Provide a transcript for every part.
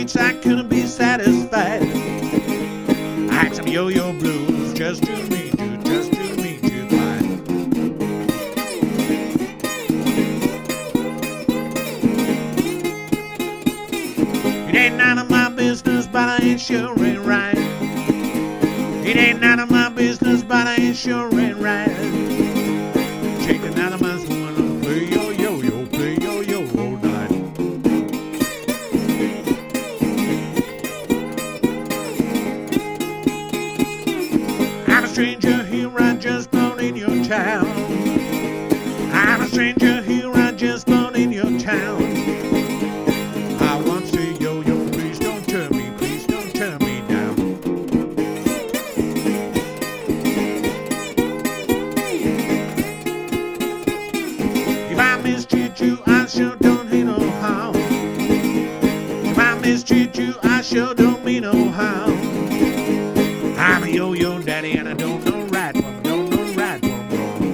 streets I couldn't be satisfied. I had some yo-yo blues just to meet you, just to meet you fine. It ain't none of my business, but I ain't sure ain't right. It ain't none of my business, but I ain't sure ain't right. Take another man's woman and play yo-yo, play yo-yo all night. I'm a stranger here, I just born in your town. I'm a stranger here, I just born in your town. I want to say yo-yo, please don't turn me, please don't turn me down. If I mistreat you, I sure don't mean no harm. If I mistreat you, I sure don't mean no harm. I'm a yo-yo daddy and I don't know right from don't know right from wrong.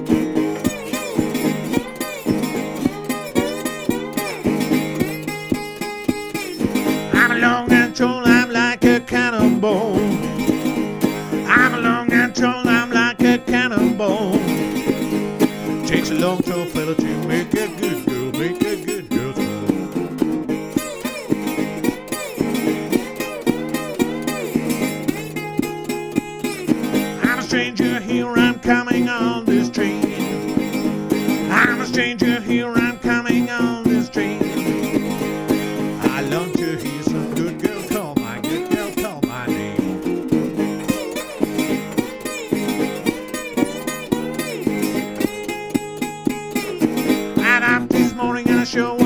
I'm long and tall, I'm like a cannonball. I'm long and tall, I'm like a cannonball. Takes a long tall fella to make a good girl, make a good girl smile. I'm a stranger here, I'm coming on this train. I'm a stranger here, I'm coming on this train. I long to hear some good girl call my good girl call my name. And up this morning I sure